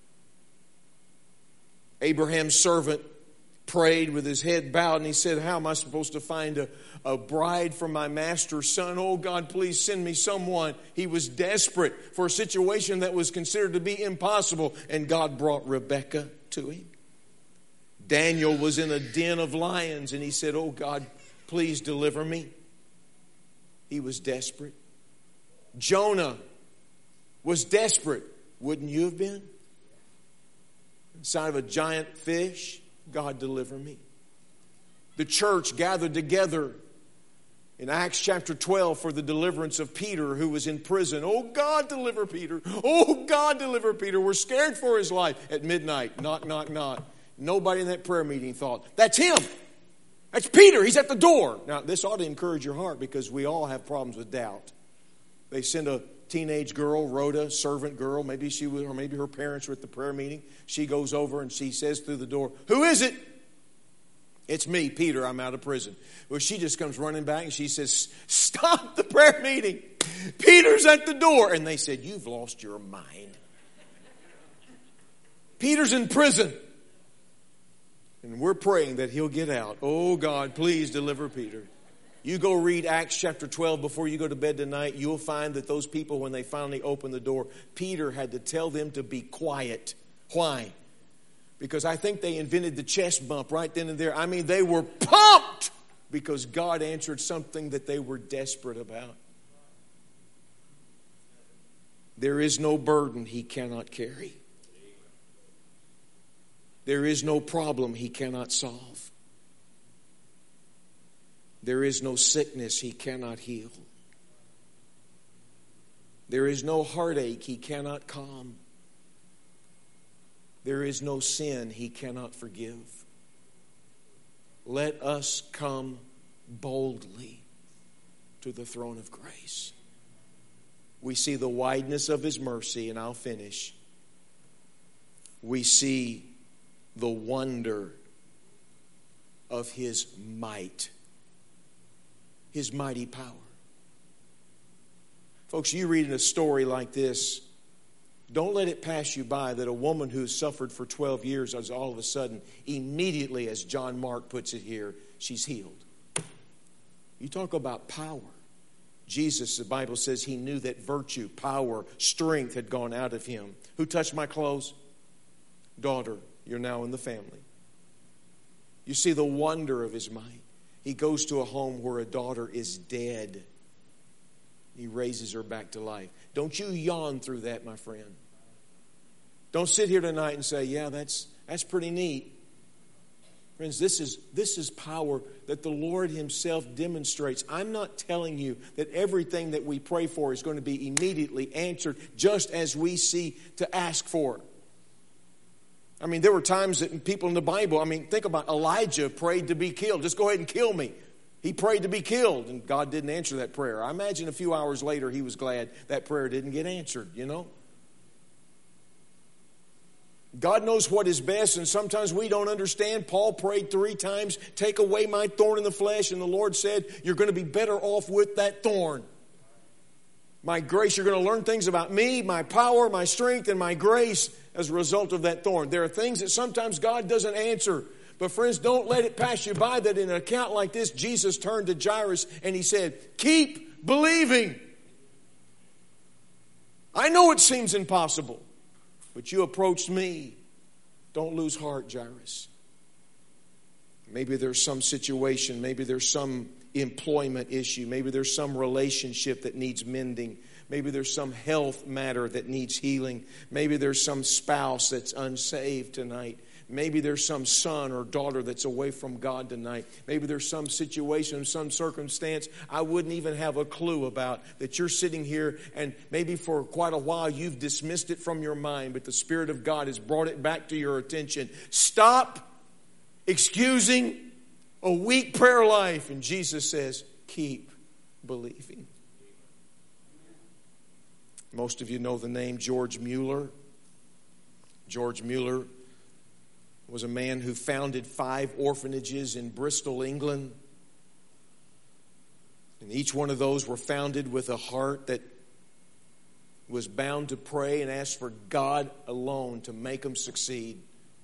Abraham's servant prayed with his head bowed, and he said, how am I supposed to find a bride for my master's son? Oh, God, please send me someone. He was desperate for a situation that was considered to be impossible, and God brought Rebekah to him. Daniel was in a den of lions, and he said, oh, God, please deliver me. He was desperate. Jonah was desperate. Wouldn't you have been? Inside of a giant fish, God, deliver me. The church gathered together in Acts chapter 12 for the deliverance of Peter, who was in prison. Oh, God, deliver Peter. Oh, God, deliver Peter. We're scared for his life. At midnight, knock, knock, knock. Nobody in that prayer meeting thought, that's him. That's Peter. He's at the door. Now, this ought to encourage your heart, because we all have problems with doubt. They send a teenage girl, Rhoda, servant girl. Maybe she was, or maybe her parents were at the prayer meeting. She goes over and she says through the door, who is it? It's me, Peter. I'm out of prison. Well, she just comes running back and she says, stop the prayer meeting. Peter's at the door. And they said, you've lost your mind. Peter's in prison. And we're praying that he'll get out. Oh, God, please deliver Peter. You go read Acts chapter 12 before you go to bed tonight. You'll find that those people, when they finally opened the door, Peter had to tell them to be quiet. Why? Because I think they invented the chest bump right then and there. I mean, they were pumped because God answered something that they were desperate about. There is no burden he cannot carry. There is no problem he cannot solve. There is no sickness he cannot heal. There is no heartache he cannot calm. There is no sin he cannot forgive. Let us come boldly to the throne of grace. We see the wideness of his mercy, and I'll finish. We see the wonder of his might, his mighty power. Folks, you read in a story like this, don't let it pass you by that a woman who suffered for 12 years is all of a sudden, immediately, as John Mark puts it here, she's healed. You talk about power. Jesus, the Bible says, he knew that virtue, power, strength had gone out of him. Who touched my clothes? Daughter, you're now in the family. You see the wonder of His might. He goes to a home where a daughter is dead. He raises her back to life. Don't you yawn through that, my friend. Don't sit here tonight and say, yeah, that's pretty neat. Friends, this is power that the Lord Himself demonstrates. I'm not telling you that everything that we pray for is going to be immediately answered just as we see to ask for. I mean, there were times that people in the Bible, think about Elijah prayed to be killed. Just go ahead and kill me. He prayed to be killed, and God didn't answer that prayer. I imagine a few hours later he was glad that prayer didn't get answered, you know. God knows what is best, and sometimes we don't understand. Paul prayed 3 times, take away my thorn in the flesh, and the Lord said, you're going to be better off with that thorn. My grace, you're going to learn things about me, my power, my strength, and my grace as a result of that thorn. There are things that sometimes God doesn't answer. But friends, don't let it pass you by that in an account like this, Jesus turned to Jairus and He said, keep believing. I know it seems impossible, but you approached me. Don't lose heart, Jairus. Maybe there's some situation, maybe there's some employment issue, maybe there's some relationship that needs mending, maybe there's some health matter that needs healing, maybe there's some spouse that's unsaved tonight. Maybe there's some son or daughter that's away from God tonight. Maybe there's some situation, some circumstance I wouldn't even have a clue about, that you're sitting here and maybe for quite a while you've dismissed it from your mind, but the Spirit of God has brought it back to your attention. Stop excusing a weak prayer life. And Jesus says, keep believing. Most of you know the name George Mueller. George Mueller was a man who founded 5 orphanages in Bristol, England. And each one of those were founded with a heart that was bound to pray and ask for God alone to make them succeed.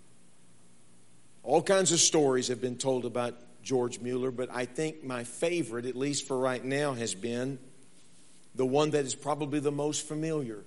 All kinds of stories have been told about George Mueller, but I think my favorite, at least for right now, has been the one that is probably the most familiar,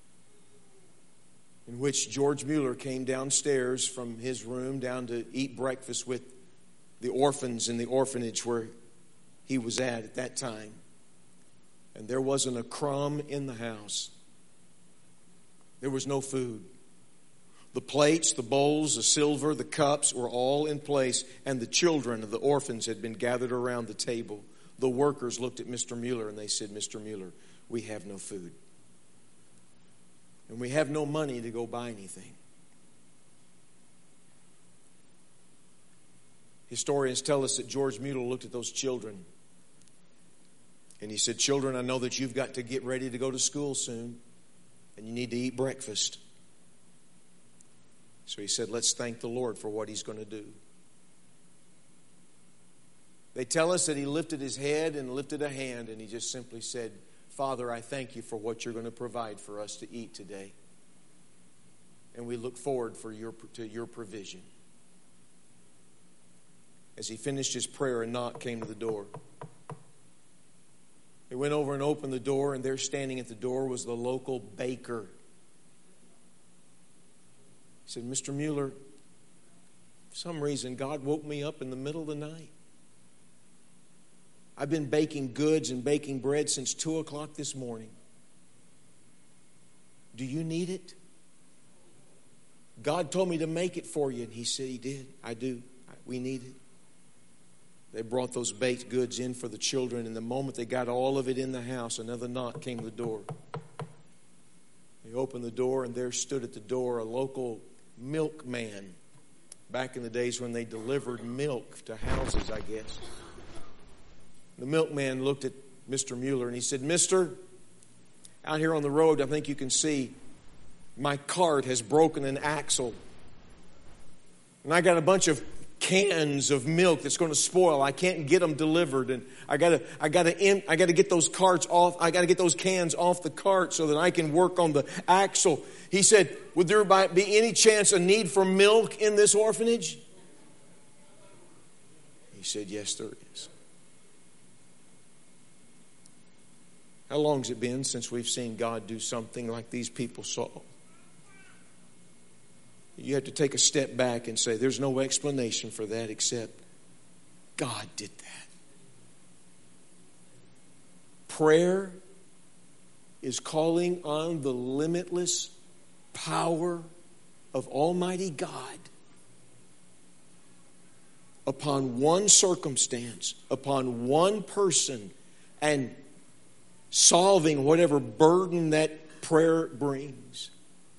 in which George Mueller came downstairs from his room down to eat breakfast with the orphans in the orphanage where he was at that time. And there wasn't a crumb in the house. There was no food. The plates, the bowls, the silver, the cups were all in place, and the children of the orphans had been gathered around the table. The workers looked at Mr. Mueller and they said, Mr. Mueller, we have no food. And we have no money to go buy anything. Historians tell us that George Mueller looked at those children and he said, children, I know that you've got to get ready to go to school soon and you need to eat breakfast. So he said, let's thank the Lord for what He's going to do. They tell us that he lifted his head and lifted a hand and he just simply said, Father, I thank you for what you're going to provide for us to eat today. And we look forward to your provision. As he finished his prayer, a knock came to the door. He went over and opened the door, and there standing at the door was the local baker. He said, Mr. Mueller, for some reason God woke me up in the middle of the night. I've been baking goods and baking bread since 2 o'clock this morning. Do you need it? God told me to make it for you. And he said, He did. I do. We need it. They brought those baked goods in for the children. And the moment they got all of it in the house, another knock came to the door. They opened the door, and there stood at the door a local milkman. Back in the days when they delivered milk to houses, I guess. The milkman looked at Mr. Mueller and he said, Mister, out here on the road, I think you can see my cart has broken an axle. And I got a bunch of cans of milk that's going to spoil. I can't get them delivered, and I got to get those carts off. I got to get those cans off the cart so that I can work on the axle. He said, would there be any chance, a need for milk in this orphanage? He said, yes, there is. How long has it been since we've seen God do something like these people saw? you have to take a step back and say, there's no explanation for that except God did that. Prayer is calling on the limitless power of Almighty God upon one circumstance, upon one person, and solving whatever burden that prayer brings.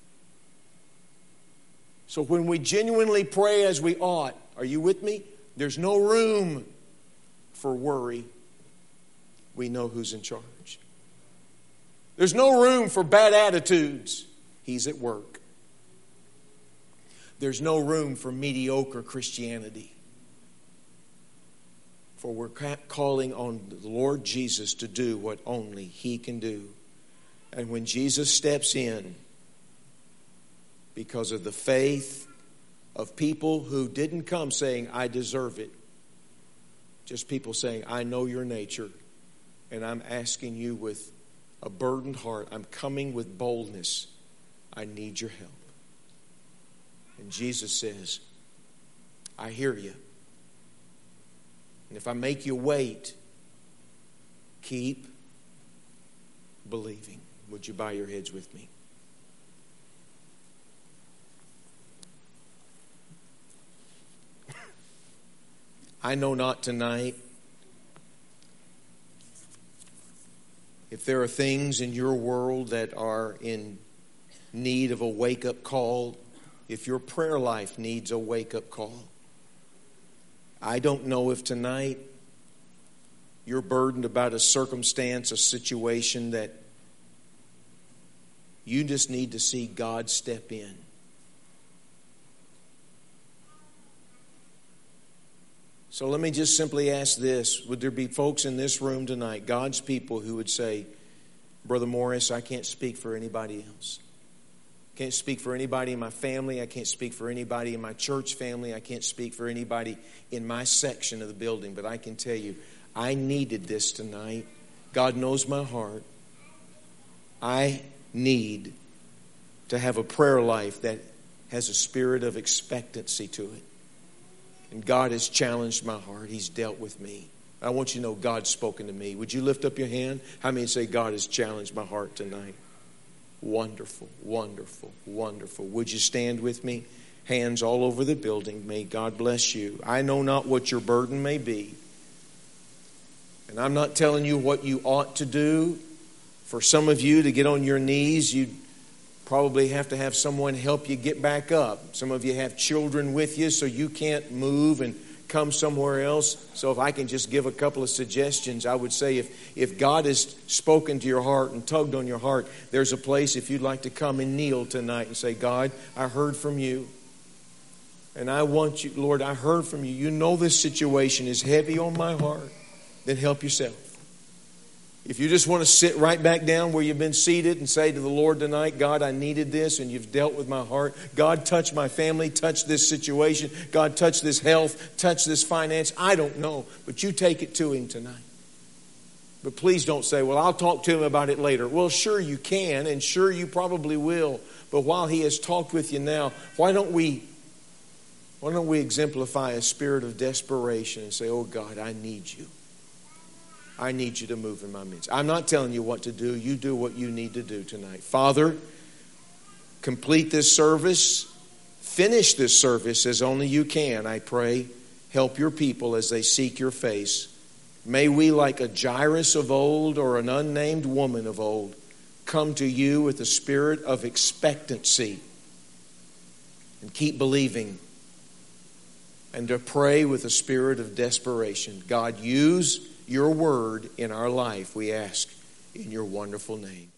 So when we genuinely pray as we ought, are you with me? There's no room for worry. We know who's in charge. There's no room for bad attitudes. He's at work. There's no room for mediocre Christianity. For we're calling on the Lord Jesus to do what only He can do. And when Jesus steps in, because of the faith of people who didn't come saying, I deserve it. Just people saying, I know your nature, and I'm asking you with a burdened heart. I'm coming with boldness. I need your help. And Jesus says, I hear you. And if I make you wait, keep believing. Would you bow your heads with me? I know not tonight if there are things in your world that are in need of a wake-up call, if your prayer life needs a wake-up call. I don't know if tonight you're burdened about a circumstance, a situation that you just need to see God step in. So let me just simply ask this. Would there be folks in this room tonight, God's people, who would say, Brother Morris, I can't speak for anybody else. I can't speak for anybody in my family. I can't speak for anybody in my church family. I can't speak for anybody in my section of the building. But I can tell you, I needed this tonight. God knows my heart. I need to have a prayer life that has a spirit of expectancy to it. And God has challenged my heart. He's dealt with me. I want you to know God's spoken to me. Would you lift up your hand? How many say God has challenged my heart tonight? Wonderful, wonderful, wonderful. Would you stand with me? Hands all over the building. May God bless you. I know not what your burden may be. And I'm not telling you what you ought to do. For some of you to get on your knees, you probably have to have someone help you get back up. Some of you have children with you, so you can't move and come somewhere else. So if I can just give a couple of suggestions, I would say if God has spoken to your heart and tugged on your heart, there's a place if you'd like to come and kneel tonight and say, God, I heard from you. And I want you, Lord, I heard from you. You know this situation is heavy on my heart. Then help yourself. If you just want to sit right back down where you've been seated and say to the Lord tonight, God, I needed this, and you've dealt with my heart. God, touch my family, touch this situation. God, touch this health, touch this finance. I don't know, but you take it to Him tonight. But please don't say, well, I'll talk to Him about it later. Well, sure you can, and sure you probably will. But while He has talked with you now, why don't we exemplify a spirit of desperation and say, oh God, I need you. I need you to move in my midst. I'm not telling you what to do. You do what you need to do tonight. Father, complete this service. Finish this service as only you can, I pray. Help your people as they seek your face. May we, like a Jairus of old or an unnamed woman of old, come to you with a spirit of expectancy and keep believing, and to pray with a spirit of desperation. God, use your word in our life, we ask in your wonderful name.